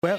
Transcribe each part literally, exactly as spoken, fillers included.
Well,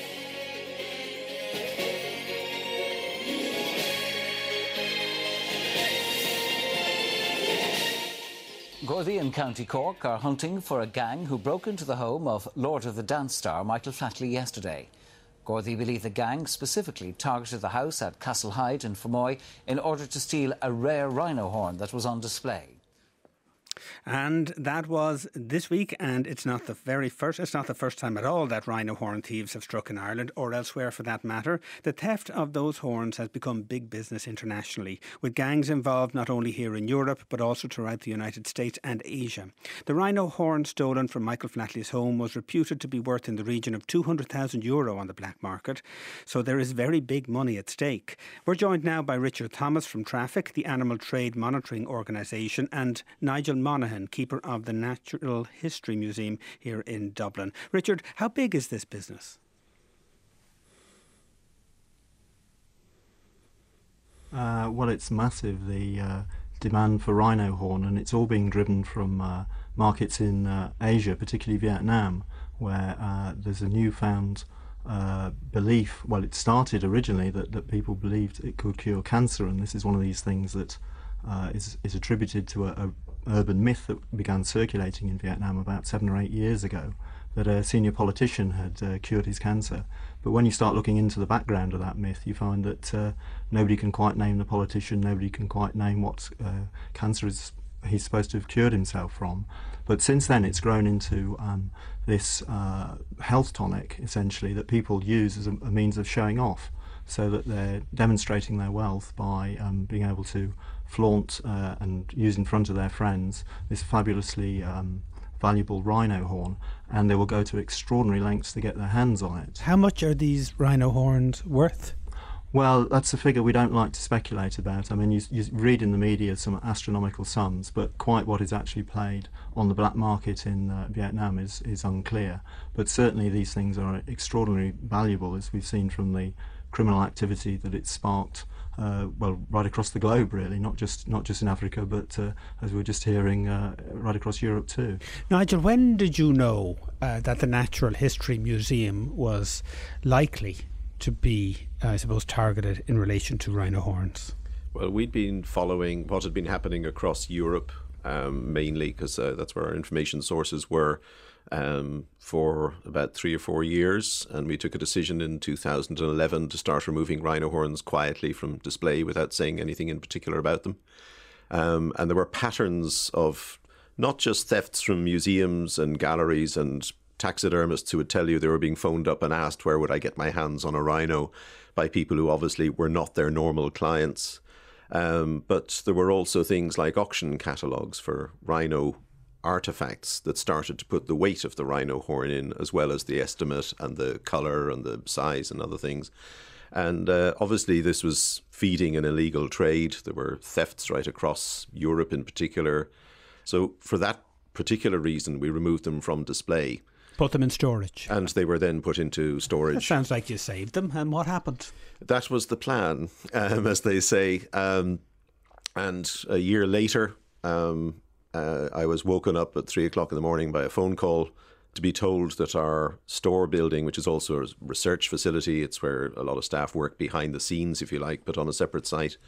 Gardaí in County Cork are hunting for a gang who broke into the home of Lord of the Dance star Michael Flatley yesterday. Gardaí believe the gang specifically targeted the house at Castlehyde in Fermoy in order to steal a rare rhino horn that was on display. And that was this week, and it's not the very first, it's not the first time at all that rhino horn thieves have struck in Ireland, or elsewhere for that matter. The theft of those horns has become big business internationally, with gangs involved not only here in Europe, but also throughout the United States and Asia. The rhino horn stolen from Michael Flatley's home was reputed to be worth in the region of two hundred thousand euro on the black market, so there is very big money at stake. We're joined now by Richard Thomas from Traffic, the Animal Trade Monitoring Organisation, and Nigel Monaghan, keeper of the Natural History Museum here in Dublin. Richard, how big is this business? Uh, well, it's massive, the uh, demand for rhino horn, and it's all being driven from uh, markets in uh, Asia, particularly Vietnam, where uh, there's a newfound uh, belief. Well, it started originally that, that people believed it could cure cancer, and this is one of these things that uh, is, is attributed to a, a urban myth that began circulating in Vietnam about seven or eight years ago, that a senior politician had uh, cured his cancer. But when you start looking into the background of that myth, you find that uh, nobody can quite name the politician, nobody can quite name what uh, cancer is he's supposed to have cured himself from. But since then it's grown into um, this uh, health tonic, essentially, that people use as a, a means of showing off, so that they're demonstrating their wealth by um, being able to flaunt uh, and use in front of their friends this fabulously um, valuable rhino horn, and they will go to extraordinary lengths to get their hands on it. How much are these rhino horns worth? Well, that's a figure we don't like to speculate about. I mean, you, you read in the media some astronomical sums, but quite what is actually paid on the black market in uh, Vietnam is, is unclear. But certainly these things are extraordinarily valuable, as we've seen from the criminal activity that it sparked, uh, well, right across the globe, really, not just not just in Africa, but uh, as we were just hearing, uh, right across Europe too. Nigel, when did you know uh, that the Natural History Museum was likely to be, uh, I suppose, targeted in relation to rhino horns? Well, we'd been following what had been happening across Europe, um, mainly because uh, that's where our information sources were, um, for about three or four years, and we took a decision in two thousand eleven to start removing rhino horns quietly from display without saying anything in particular about them. Um, and there were patterns of not just thefts from museums and galleries and taxidermists who would tell you they were being phoned up and asked where would I get my hands on a rhino by people who obviously were not their normal clients. Um, but there were also things like auction catalogues for rhino artifacts that started to put the weight of the rhino horn in, as well as the estimate and the colour and the size and other things. And uh, obviously this was feeding an illegal trade. There were thefts right across Europe in particular. So for that particular reason, we removed them from display. Put them in storage. And they were then put into storage. That sounds like you saved them. And what happened? That was the plan, um, as they say. Um, and a year later, um, uh, I was woken up at three o'clock in the morning by a phone call to be told that our store building, which is also a research facility, it's where a lot of staff work behind the scenes, if you like, but on a separate site,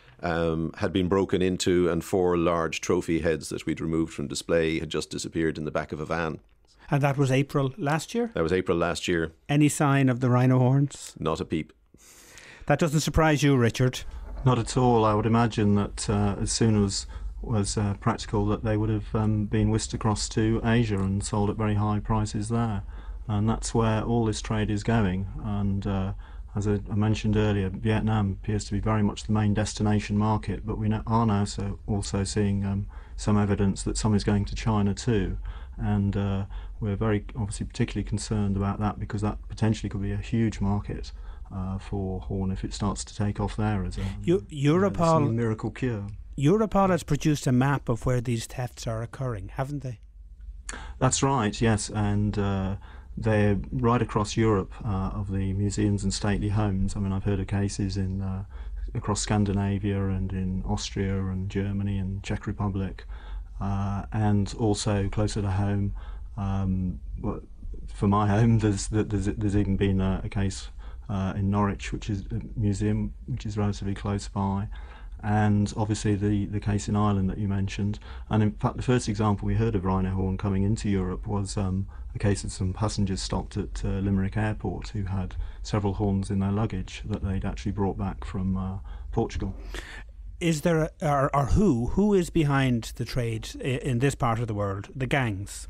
um, had been broken into, and four large trophy heads that we'd removed from display had just disappeared in the back of a van. And that was April last year? That was April last year. Any sign of the rhino horns? Not a peep. That doesn't surprise you, Richard? Not at all. I would imagine that uh, as soon as was uh, practical, that they would have um, been whisked across to Asia and sold at very high prices there. And that's where all this trade is going. And uh, as I, I mentioned earlier, Vietnam appears to be very much the main destination market, but we are now so also seeing um, some evidence that some is going to China too. And uh, we're very obviously particularly concerned about that, because that potentially could be a huge market uh, for horn if it starts to take off there as a Eu- Europol, you know, miracle cure. Europol has produced a map of where these thefts are occurring, haven't they? That's right, yes, and uh, they're right across Europe, uh, of the museums and stately homes. I mean, I've heard of cases in uh, across Scandinavia and in Austria and Germany and Czech Republic. Uh, and also closer to home, um, for my home, there's there's there's even been a, a case uh, in Norwich, which is a museum which is relatively close by, and obviously the the case in Ireland that you mentioned. And in fact, the first example we heard of rhino horn coming into Europe was um, a case of some passengers stopped at uh, Limerick Airport who had several horns in their luggage that they'd actually brought back from uh, Portugal. Is there a, or, or who who is behind the trade in this part of the world? The gangs?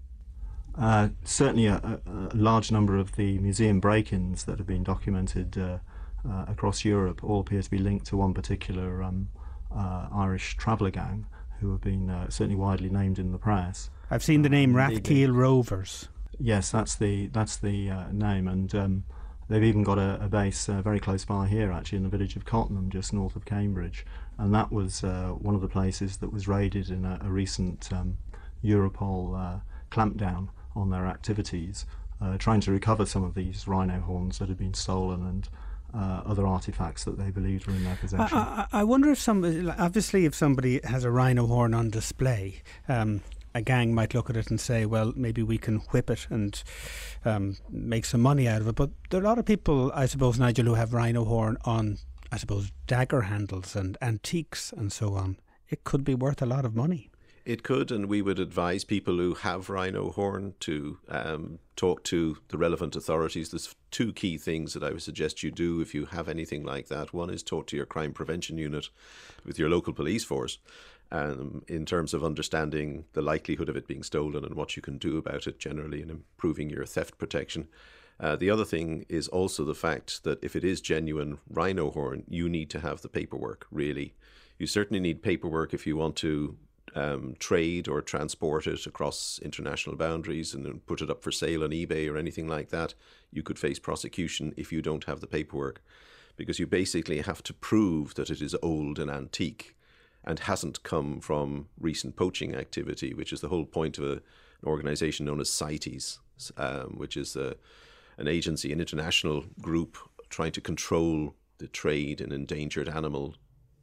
Uh, certainly a, a large number of the museum break-ins that have been documented uh, uh, across Europe all appear to be linked to one particular um, uh, Irish traveller gang who have been uh, certainly widely named in the press. I've seen the name uh, Rathkeil Rovers. Yes, that's the that's the uh, name, and um, they've even got a, a base uh, very close by here, actually, in the village of Cottenham, just north of Cambridge, and that was uh, one of the places that was raided in a, a recent um, Europol uh, clampdown on their activities, uh, trying to recover some of these rhino horns that had been stolen and uh, other artefacts that they believed were in their possession. I, I, I wonder if somebody, obviously if somebody has a rhino horn on display, um, a gang might look at it and say, well, maybe we can whip it and um, make some money out of it. But there are a lot of people, I suppose, Nigel, who have rhino horn on, I suppose, dagger handles and antiques and so on. It could be worth a lot of money. It could, and we would advise people who have rhino horn to um, talk to the relevant authorities. There's two key things that I would suggest you do if you have anything like that. One is talk to your crime prevention unit with your local police force um, in terms of understanding the likelihood of it being stolen and what you can do about it generally and improving your theft protection. Uh, the other thing is also the fact that if it is genuine rhino horn, you need to have the paperwork, really. You certainly need paperwork if you want to Um, trade or transport it across international boundaries and then put it up for sale on eBay or anything like that. You could face prosecution if you don't have the paperwork, because you basically have to prove that it is old and antique and hasn't come from recent poaching activity, which is the whole point of a, an organisation known as CITES, um, which is a, an agency, an international group trying to control the trade in endangered animal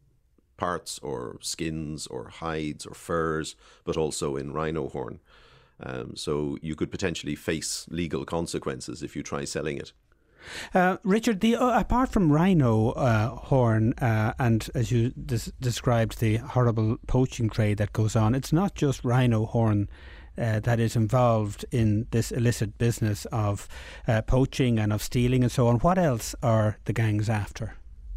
parts or skins or hides or furs, but also in rhino horn. Um, so you could potentially face legal consequences if you try selling it. Uh, Richard, the, uh, apart from rhino uh, horn uh, and, as you des- described, the horrible poaching trade that goes on, it's not just rhino horn uh, that is involved in this illicit business of uh, poaching and of stealing and so on. What else are the gangs after?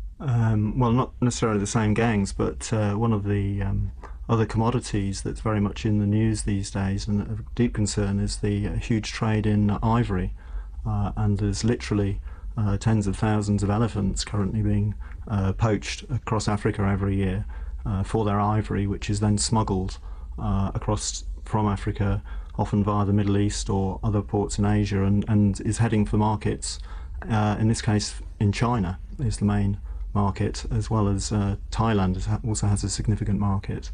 Um, well, not necessarily the same gangs, but uh, one of the um, other commodities that's very much in the news these days and of deep concern is the uh, huge trade in uh, ivory. Uh, and there's literally uh, tens of thousands of elephants currently being uh, poached across Africa every year uh, for their ivory, which is then smuggled uh, across from Africa, often via the Middle East or other ports in Asia, and, and is heading for markets, uh, in this case in China is the main market, as well as uh, Thailand also has a significant market.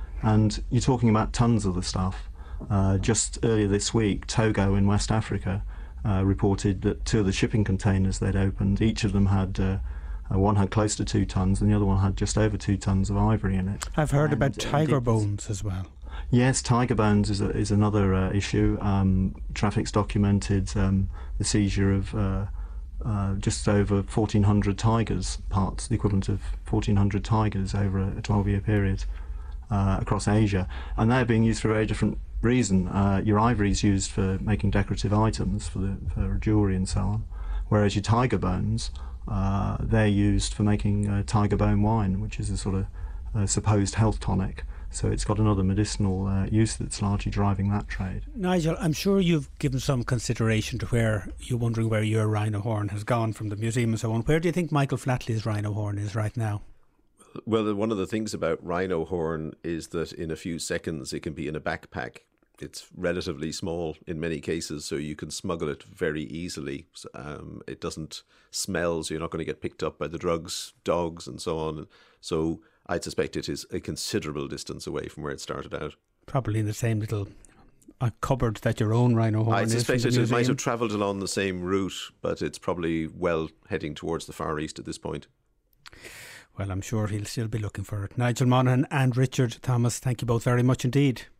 And you're talking about tons of the stuff. Uh, just earlier this week, Togo in West Africa uh, reported that two of the shipping containers they'd opened, each of them had, uh, uh, one had close to two tons and the other one had just over two tons of ivory in it. I've heard and, about tiger uh, bones as well. Yes, tiger bones is, a, is another uh, issue. Um, Traffic's documented um, the seizure of uh, Uh, just over fourteen hundred tigers, parts, the equivalent of fourteen hundred tigers over a twelve-year period uh, across Asia. And they're being used for a very different reason. Uh, your ivory is used for making decorative items, for, the, for jewellery and so on, whereas your tiger bones, uh, they're used for making uh, tiger bone wine, which is a sort of uh, supposed health tonic. So it's got another medicinal uh, use that's largely driving that trade. Nigel, I'm sure you've given some consideration to where you're wondering where your rhino horn has gone from the museum and so on. Where do you think Michael Flatley's rhino horn is right now? Well, one of the things about rhino horn is that in a few seconds it can be in a backpack. It's relatively small in many cases, so you can smuggle it very easily. Um, it doesn't smell, so you're not going to get picked up by the drugs, dogs and so on. So I'd suspect it is a considerable distance away from where it started out. Probably in the same little uh, cupboard that your own rhino horn I is. I suspect it, it might have travelled along the same route, but it's probably well heading towards the Far East at this point. Well, I'm sure he'll still be looking for it. Nigel Monaghan and Richard Thomas, thank you both very much indeed.